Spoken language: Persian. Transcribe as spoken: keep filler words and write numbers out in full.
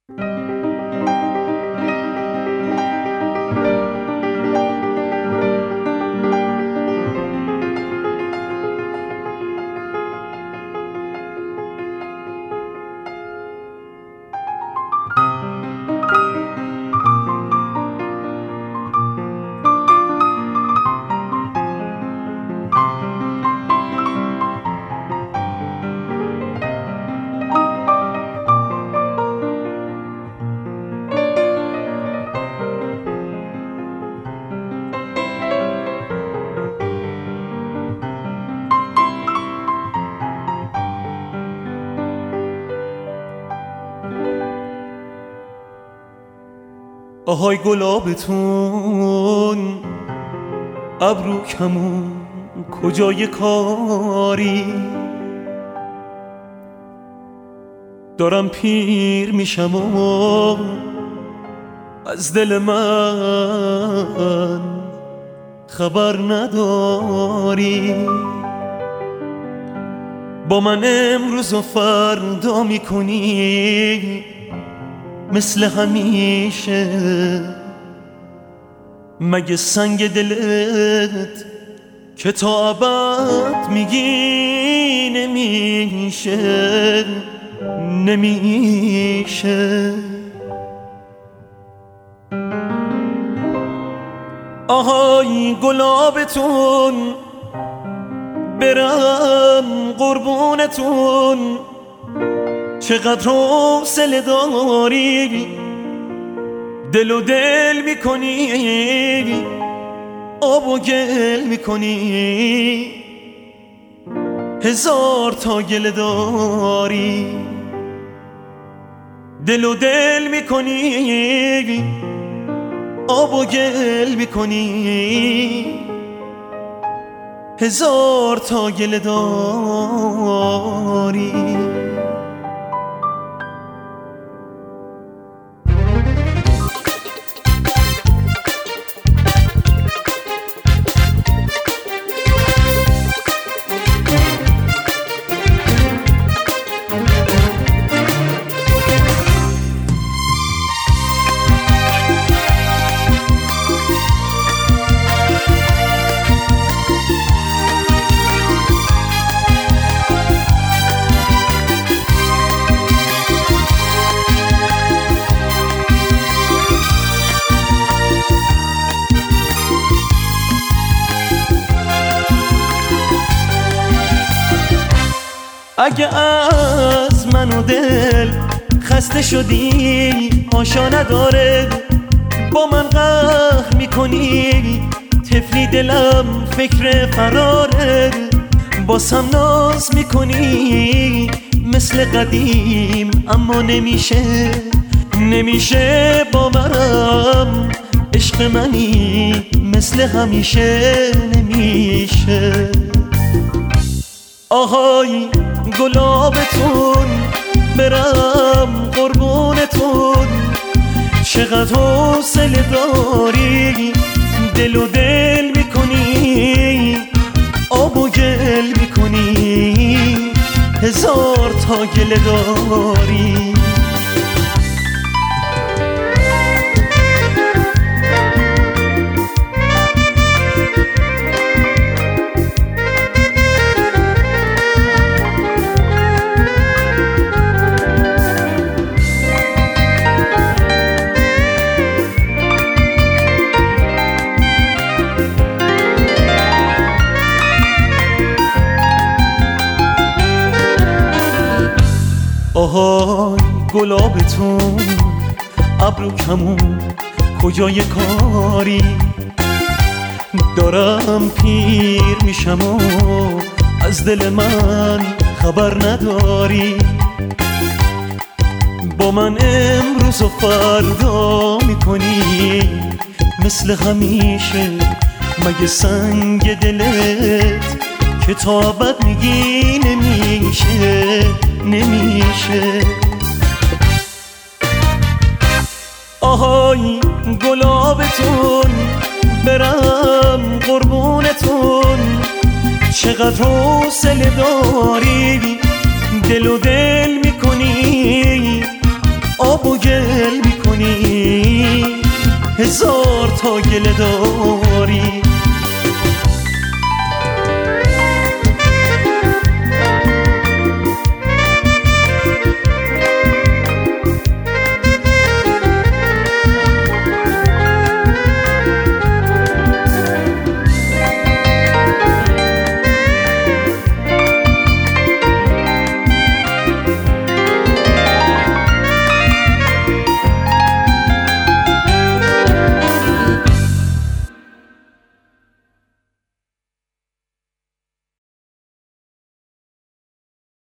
آهای گلابتون ابرو کمون کجای کاری، دارم پیر میشم و از دل من خبر نداری. با من امروز و فردا میکنی مثل همیشه، مگه سنگ دلت که تا ابد میگی نمیشه نمیشه. آهای گلابتون برم قربونتون، چقدر حوصله داری، دل و دل میکنی آب و گل میکنی، هزار تا گله داری. دل و دل میکنی آب و گل میکنی، هزار تا گله داری. اگه از من و دل خسته شدی آشا نداره، با من قهر میکنی طفلی دلم فکر فراره، باسم ناز میکنی مثل قدیم اما نمیشه نمیشه باورم عشق منی مثل همیشه نمیشه. آهای گلابتون برم قربونتون، چقدر حوصله داری، دل و دل میکنی آب و گل میکنی، هزار تا گله داری. آهای گلابتون ابرو کمون کجای کاری، دارم پیر میشم و از دل من خبر نداری. با من امروز و فردا میکنی مثل همیشه، مگه سنگ دلت که تا ابد میگی نمیشه نمیشه. آهای گلابتون برم قربونتون، چقدر حوصله داری، دل و دل میکنی آب و گل تو گله داری.